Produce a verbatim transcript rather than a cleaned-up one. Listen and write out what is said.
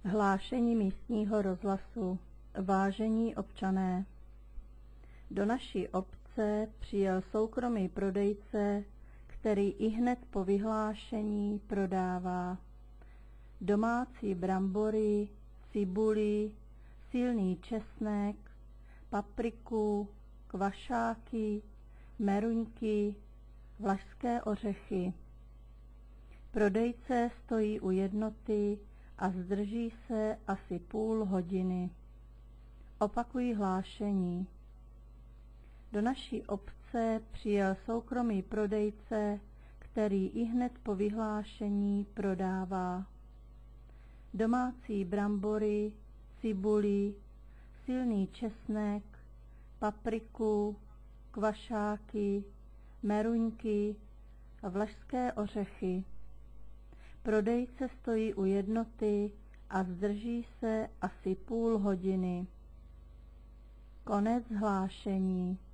Hlášení místního rozhlasu. Vážení občané, do naší obce přijel soukromý prodejce, který ihned po vyhlášení prodává domácí brambory, cibuli, silný česnek, papriku, kvašáky, meruňky, vlašské ořechy. Prodejce stojí u jednoty a zdrží se asi půl hodiny. Opakuji hlášení. Do naší obce přijel soukromý prodejce, který ihned po vyhlášení prodává domácí brambory, cibuli, silný česnek, papriku, kvašáky, meruňky a vlašské ořechy. Prodejce stojí u jednoty a zdrží se asi půl hodiny. Konec hlášení.